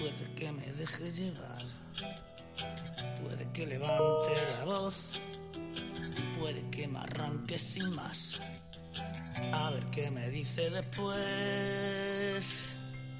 Puede que me deje llevar, puede que levante la voz, puede que me arranque sin más. A ver qué me dice después.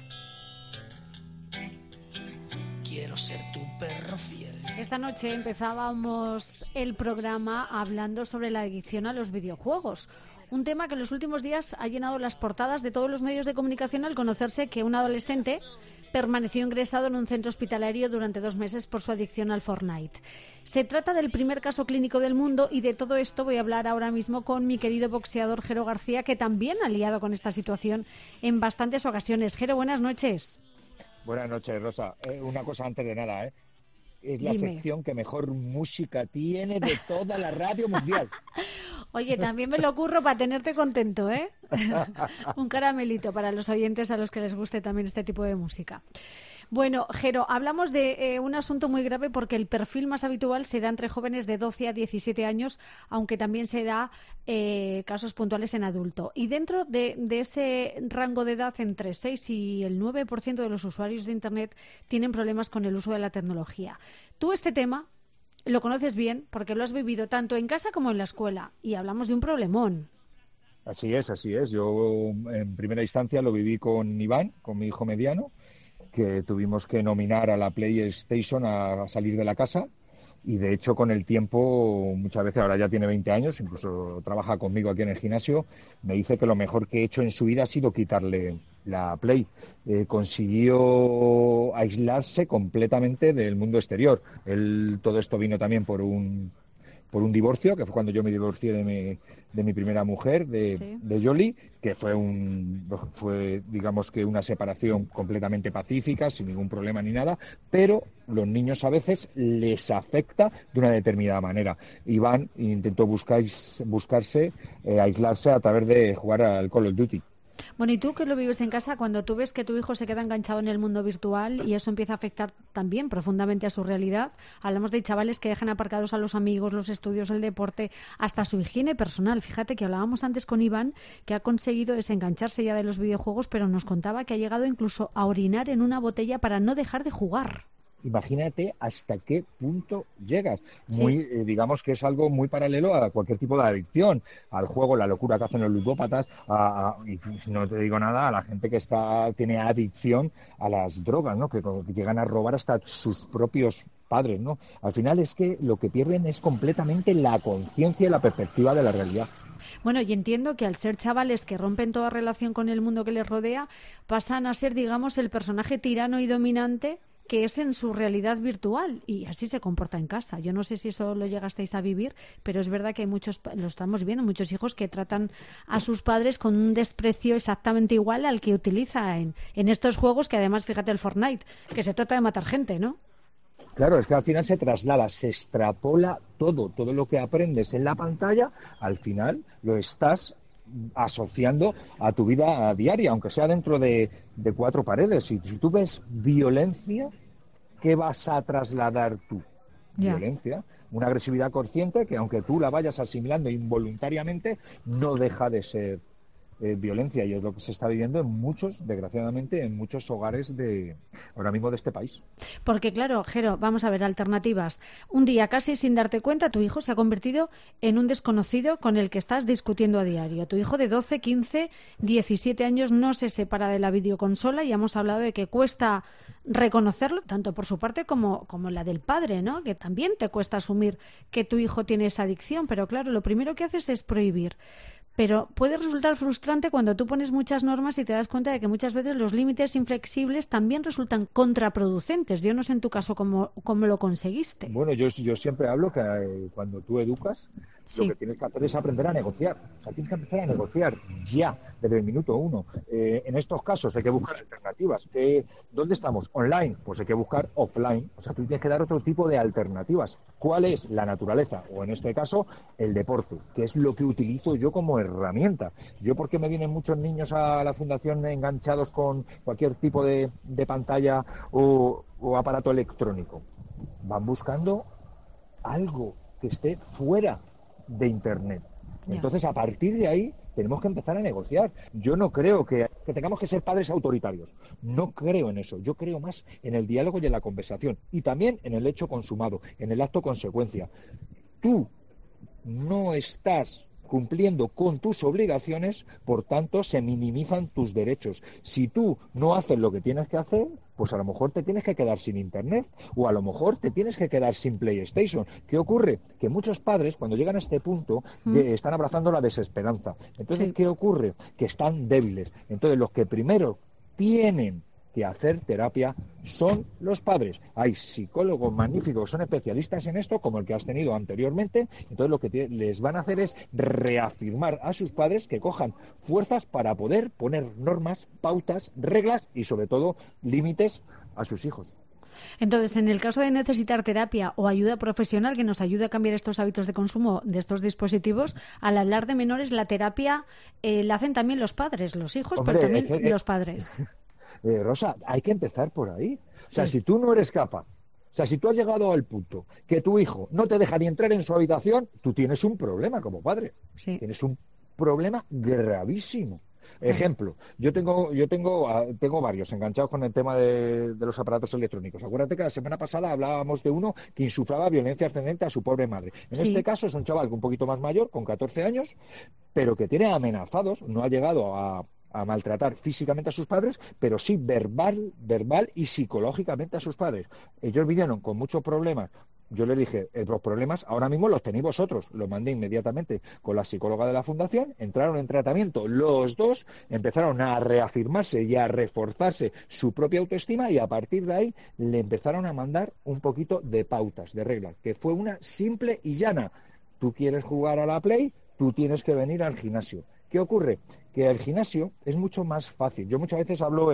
Quiero ser tu perro fiel. Esta noche empezábamos el programa hablando sobre la adicción a los videojuegos. Un tema que en los últimos días ha llenado las portadas de todos los medios de comunicación al conocerse que un adolescente permaneció ingresado en un centro hospitalario durante 2 meses por su adicción al Fortnite. Se trata del primer caso clínico del mundo y de todo esto voy a hablar ahora mismo con mi querido boxeador Jero García, que también ha liado con esta situación en bastantes ocasiones. Jero, buenas noches. Buenas noches, Rosa. Una cosa antes de nada, es la Dime. sección que mejor música tiene de toda la radio mundial. Oye, también me lo ocurro para tenerte contento, ¿eh? Un caramelito para los oyentes a los que les guste también este tipo de música. Bueno, Jero, hablamos de un asunto muy grave porque el perfil más habitual se da entre jóvenes de 12 a 17 años, aunque también se da casos puntuales en adulto. Y dentro de ese rango de edad, entre 6 y el 9% de los usuarios de Internet tienen problemas con el uso de la tecnología. Tú este tema lo conoces bien porque lo has vivido tanto en casa como en la escuela y hablamos de un problemón. Así es. Yo en primera instancia lo viví con Iván, con mi hijo mediano, que tuvimos que nominar a la PlayStation a salir de la casa. Y de hecho con el tiempo, muchas veces, ahora ya tiene 20 años, incluso trabaja conmigo aquí en el gimnasio, me dice que lo mejor que he hecho en su vida ha sido quitarle la Play. Consiguió aislarse completamente del mundo exterior. Todo esto vino también por un divorcio, que fue cuando yo me divorcié de mi primera mujer, de Yoli, que fue digamos que una separación completamente pacífica, sin ningún problema ni nada, pero los niños a veces les afecta de una determinada manera. Iván intentó aislarse a través de jugar al Call of Duty. Bueno, ¿y tú que lo vives en casa, cuando tú ves que tu hijo se queda enganchado en el mundo virtual y eso empieza a afectar también profundamente a su realidad? Hablamos de chavales que dejan aparcados a los amigos, los estudios, el deporte, hasta su higiene personal. Fíjate que hablábamos antes con Iván, que ha conseguido desengancharse ya de los videojuegos, pero nos contaba que ha llegado incluso a orinar en una botella para no dejar de jugar. Imagínate hasta qué punto llegas. Sí. Digamos que es algo muy paralelo a cualquier tipo de adicción, al juego, la locura que hacen los ludópatas, y no te digo nada, a la gente que tiene adicción a las drogas, ¿no? Que llegan a robar hasta sus propios padres, ¿no? Al final es que lo que pierden es completamente la conciencia y la perspectiva de la realidad. Bueno, y entiendo que al ser chavales que rompen toda relación con el mundo que les rodea, pasan a ser, digamos, el personaje tirano y dominante que es en su realidad virtual, y así se comporta en casa. Yo no sé si eso lo llegasteis a vivir, pero es verdad que hay muchos, lo estamos viendo, muchos hijos que tratan a sus padres con un desprecio exactamente igual al que utiliza en estos juegos, que además, fíjate, el Fortnite, que se trata de matar gente, ¿no? Claro, es que al final se traslada, se extrapola todo lo que aprendes en la pantalla, al final lo estás asociando a tu vida diaria, aunque sea dentro de 4 paredes. Si tú ves violencia, ¿qué vas a trasladar tú? Ya. Violencia, una agresividad consciente que aunque tú la vayas asimilando involuntariamente, no deja de ser violencia, y es lo que se está viviendo desgraciadamente, en muchos hogares ahora mismo de este país. Porque claro, Jero, vamos a ver, alternativas. Un día, casi sin darte cuenta, tu hijo se ha convertido en un desconocido con el que estás discutiendo a diario. Tu hijo de 12, 15, 17 años no se separa de la videoconsola, y hemos hablado de que cuesta reconocerlo, tanto por su parte como la del padre, ¿no? Que también te cuesta asumir que tu hijo tiene esa adicción, pero claro, lo primero que haces es prohibir. Pero puede resultar frustrante cuando tú pones muchas normas y te das cuenta de que muchas veces los límites inflexibles también resultan contraproducentes. Yo no sé en tu caso cómo lo conseguiste. Bueno, yo siempre hablo que cuando tú educas, Sí. lo que tienes que hacer es aprender a negociar. O sea, tienes que empezar a negociar ya, desde el minuto 1. En estos casos hay que buscar alternativas. ¿Dónde estamos? ¿Online? Pues hay que buscar offline. O sea, tú tienes que dar otro tipo de alternativas. ¿Cuál es? La naturaleza, o en este caso, el deporte, que es lo que utilizo yo como herramienta. Yo, ¿por qué me vienen muchos niños a la fundación enganchados con cualquier tipo de pantalla o aparato electrónico? Van buscando algo que esté fuera de Internet. Entonces, a partir de ahí, tenemos que empezar a negociar. Yo no creo que que tengamos que ser padres autoritarios. No creo en eso. Yo creo más en el diálogo y en la conversación. Y también en el hecho consumado, en el acto consecuencia. Tú no estás cumpliendo con tus obligaciones, por tanto se minimizan tus derechos. Si tú no haces lo que tienes que hacer, pues a lo mejor te tienes que quedar sin internet o a lo mejor te tienes que quedar sin PlayStation. ¿Qué ocurre? Que muchos padres cuando llegan a este punto están abrazando la desesperanza. Entonces, Sí. ¿qué ocurre? Que están débiles. Entonces, los que primero tienen que hacer terapia son los padres. Hay psicólogos magníficos, son especialistas en esto, como el que has tenido anteriormente. Entonces lo que les van a hacer es reafirmar a sus padres que cojan fuerzas para poder poner normas, pautas, reglas y sobre todo límites a sus hijos. Entonces, en el caso de necesitar terapia o ayuda profesional que nos ayude a cambiar estos hábitos de consumo de estos dispositivos, al hablar de menores, la terapia la hacen también los padres, los hijos, Hombre, pero también los padres. Rosa, hay que empezar por ahí. O sea, Sí. si tú no eres capaz, o sea, si tú has llegado al punto que tu hijo no te deja ni entrar en su habitación, tú tienes un problema como padre. Sí. Tienes un problema gravísimo. Claro. Ejemplo, tengo varios enganchados con el tema de los aparatos electrónicos. Acuérdate que la semana pasada hablábamos de uno que insuflaba violencia ascendente a su pobre madre. En Sí. este caso es un chaval un poquito más mayor, con 14 años, pero que tiene amenazados, no ha llegado a maltratar físicamente a sus padres, pero sí verbal y psicológicamente a sus padres. Ellos vinieron con muchos problemas. Yo les dije, los problemas ahora mismo los tenéis vosotros. Los mandé inmediatamente con la psicóloga de la fundación, entraron en tratamiento. Los dos empezaron a reafirmarse y a reforzarse su propia autoestima y a partir de ahí le empezaron a mandar un poquito de pautas, de reglas, que fue una simple y llana. Tú quieres jugar a la Play, tú tienes que venir al gimnasio. ¿Qué ocurre? Que el gimnasio es mucho más fácil. Yo muchas veces hablo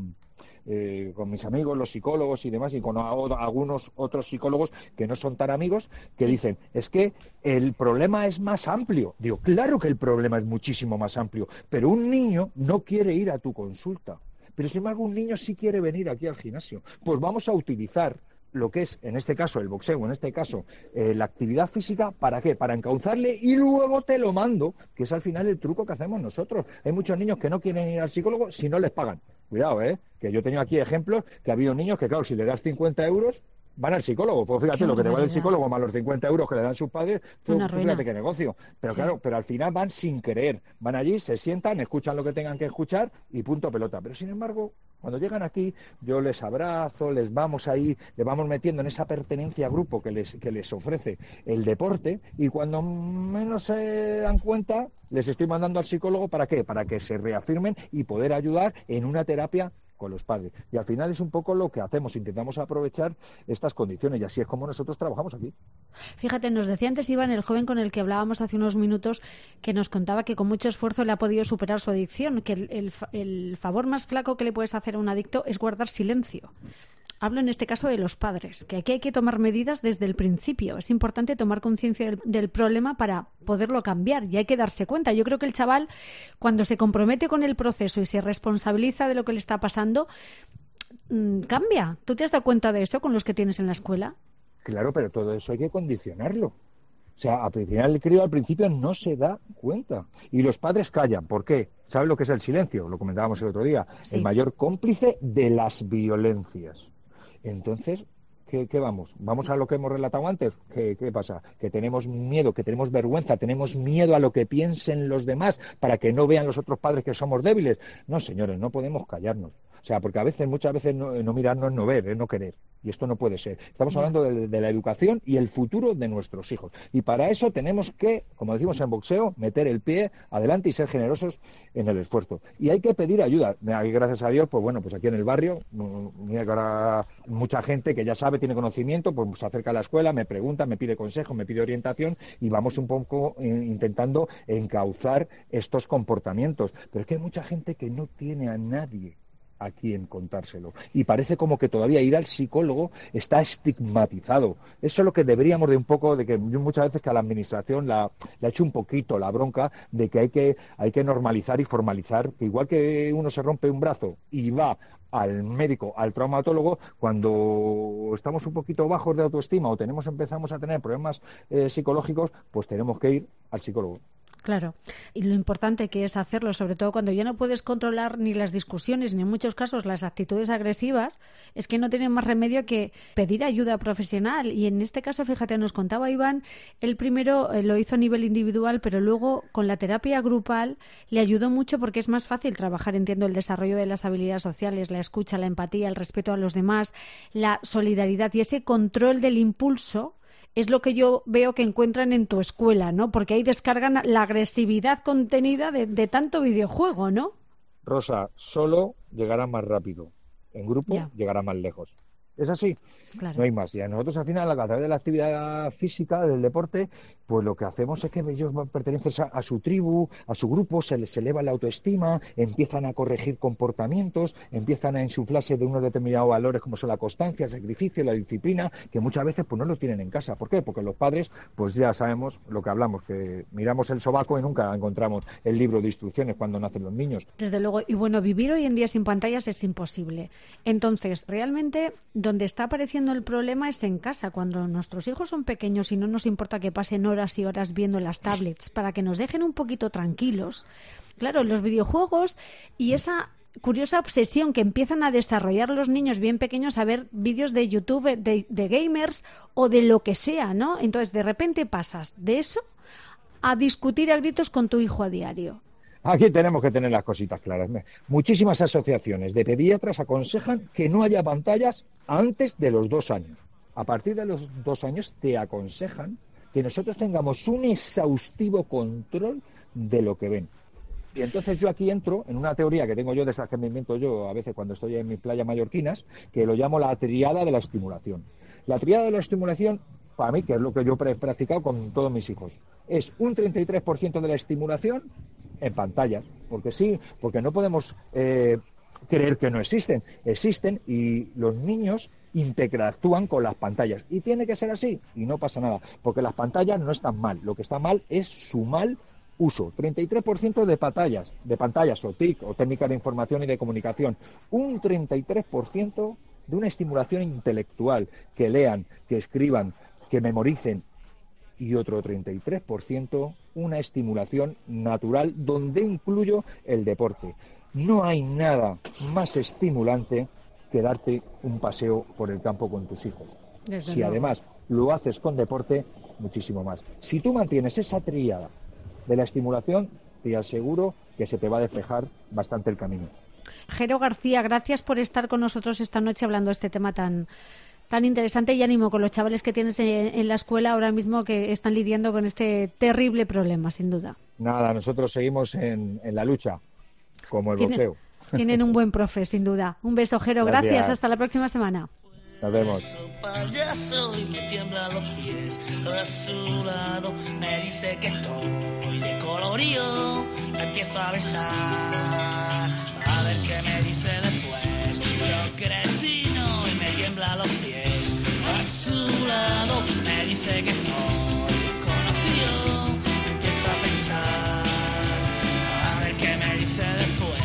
con mis amigos, los psicólogos y demás, y con algunos otros psicólogos que no son tan amigos, que dicen, es que el problema es más amplio. Digo, claro que el problema es muchísimo más amplio, pero un niño no quiere ir a tu consulta. Pero sin embargo, un niño sí quiere venir aquí al gimnasio. Pues vamos a utilizar lo que es, en este caso, el boxeo, en este caso, la actividad física, ¿para qué? Para encauzarle y luego te lo mando, que es al final el truco que hacemos nosotros. Hay muchos niños que no quieren ir al psicólogo si no les pagan. Cuidado, que yo tengo aquí ejemplos que ha habido niños que, claro, si le das 50 euros, van al psicólogo. Pues fíjate, Qué lo que te vale el barbaridad. psicólogo más los 50 euros que le dan sus padres, Una ruina. fíjate qué negocio. Pero Sí. claro, pero al final van sin querer. Van allí, se sientan, escuchan lo que tengan que escuchar y punto pelota. Pero sin embargo, cuando llegan aquí, yo les abrazo, les vamos metiendo en esa pertenencia a grupo que les ofrece el deporte y cuando menos se dan cuenta, les estoy mandando al psicólogo, ¿para qué? Para que se reafirmen y poder ayudar en una terapia con los padres. Y al final es un poco lo que hacemos, intentamos aprovechar estas condiciones y así es como nosotros trabajamos aquí. Fíjate, nos decía antes Iván, el joven con el que hablábamos hace unos minutos, que nos contaba que con mucho esfuerzo le ha podido superar su adicción, que el favor más flaco que le puedes hacer a un adicto es guardar silencio. Hablo en este caso de los padres, que aquí hay que tomar medidas desde el principio. Es importante tomar conciencia del problema para poderlo cambiar y hay que darse cuenta. Yo creo que el chaval, cuando se compromete con el proceso y se responsabiliza de lo que le está pasando, cambia. ¿Tú te has dado cuenta de eso con los que tienes en la escuela? Claro, pero todo eso hay que condicionarlo. O sea, al final el crío al principio no se da cuenta. Y los padres callan. ¿Por qué? ¿Saben lo que es el silencio? Lo comentábamos el otro día. Sí. El mayor cómplice de las violencias. Entonces, ¿qué vamos? ¿Vamos a lo que hemos relatado antes? ¿Qué pasa? Que tenemos miedo, que tenemos vergüenza, tenemos miedo a lo que piensen los demás para que no vean los otros padres que somos débiles. No, señores, no podemos callarnos. O sea, porque muchas veces no mirar no es no ver, es no querer. Y esto no puede ser. Estamos hablando de la educación y el futuro de nuestros hijos. Y para eso tenemos que, como decimos en boxeo, meter el pie adelante y ser generosos en el esfuerzo. Y hay que pedir ayuda. Y gracias a Dios, pues bueno, pues aquí en el barrio, mira que ahora mucha gente que ya sabe, tiene conocimiento, pues se acerca a la escuela, me pregunta, me pide consejo, me pide orientación y vamos un poco intentando encauzar estos comportamientos. Pero es que hay mucha gente que no tiene a nadie a quien contárselo. Y parece como que todavía ir al psicólogo está estigmatizado. Eso es lo que deberíamos de un poco, de que yo muchas veces que a la administración le ha hecho un poquito la bronca de que hay que normalizar y formalizar, que igual que uno se rompe un brazo y va al médico, al traumatólogo, cuando estamos un poquito bajos de autoestima o empezamos a tener problemas psicológicos, pues tenemos que ir al psicólogo. Claro, y lo importante que es hacerlo, sobre todo cuando ya no puedes controlar ni las discusiones ni en muchos casos las actitudes agresivas, es que no tienen más remedio que pedir ayuda profesional. Y en este caso, fíjate, nos contaba Iván, él primero lo hizo a nivel individual, pero luego con la terapia grupal le ayudó mucho porque es más fácil trabajar, entiendo, el desarrollo de las habilidades sociales, la escucha, la empatía, el respeto a los demás, la solidaridad y ese control del impulso. Es lo que yo veo que encuentran en tu escuela, ¿no? Porque ahí descargan la agresividad contenida de tanto videojuego, ¿no? Rosa, solo llegará más rápido. En grupo llegará más lejos. Es así, claro. No hay más. Y a nosotros al final, a través de la actividad física, del deporte, pues lo que hacemos es que ellos pertenecen a su tribu, a su grupo, se les eleva la autoestima, empiezan a corregir comportamientos, empiezan a insuflarse de unos determinados valores como son la constancia, el sacrificio, la disciplina, que muchas veces pues no los tienen en casa. ¿Por qué? Porque los padres, pues ya sabemos lo que hablamos, que miramos el sobaco y nunca encontramos el libro de instrucciones cuando nacen los niños. Desde luego, y bueno, vivir hoy en día sin pantallas es imposible. Entonces, realmente, donde está apareciendo el problema es en casa, cuando nuestros hijos son pequeños y no nos importa que pasen horas y horas viendo las tablets para que nos dejen un poquito tranquilos. Claro, los videojuegos y esa curiosa obsesión que empiezan a desarrollar los niños bien pequeños a ver vídeos de YouTube de gamers o de lo que sea, ¿no? Entonces, de repente pasas de eso a discutir a gritos con tu hijo a diario. Aquí tenemos que tener las cositas claras. Muchísimas asociaciones de pediatras aconsejan que no haya pantallas antes de los 2 años. A partir de los 2 años te aconsejan que nosotros tengamos un exhaustivo control de lo que ven. Y entonces yo aquí entro en una teoría que tengo yo, de esas que me invento yo a veces cuando estoy en mis playas mallorquinas, que lo llamo la triada de la estimulación. La triada de la estimulación, para mí, que es lo que yo he practicado con todos mis hijos, es un 33% de la estimulación en pantallas, porque sí, porque no podemos creer que no existen. Existen y los niños interactúan con las pantallas. Y tiene que ser así, y no pasa nada, porque las pantallas no están mal. Lo que está mal es su mal uso. 33% de pantallas o TIC, o técnicas de información y de comunicación. Un 33% de una estimulación intelectual, que lean, que escriban, que memoricen. Y otro 33% una estimulación natural, donde incluyo el deporte. No hay nada más estimulante que darte un paseo por el campo con tus hijos. Si además lo haces con deporte, muchísimo más. Si tú mantienes esa tríada de la estimulación, te aseguro que se te va a despejar bastante el camino. Jero García, gracias por estar con nosotros esta noche hablando de este tema tan interesante, y ánimo con los chavales que tienes en la escuela ahora mismo que están lidiando con este terrible problema, sin duda. Nada, nosotros seguimos en la lucha, como el boxeo. Tienen un buen profe, sin duda. Un beso, Jero, gracias. Hasta la próxima semana. Nos vemos. Payaso y me tiemblan los pies. A su lado me dice que estoy de colorío. Me empiezo a besar. A ver qué me dice después. Soy cretino y me tiemblan los pies. A su lado me dice que estoy conocido. Me empiezo a pensar. A ver qué me dice después.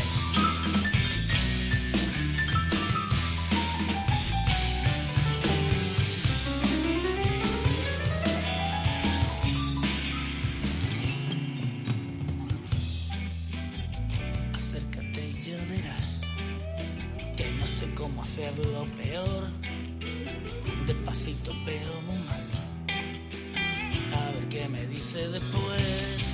Cómo hacerlo peor, despacito pero muy mal. A ver qué me dice después.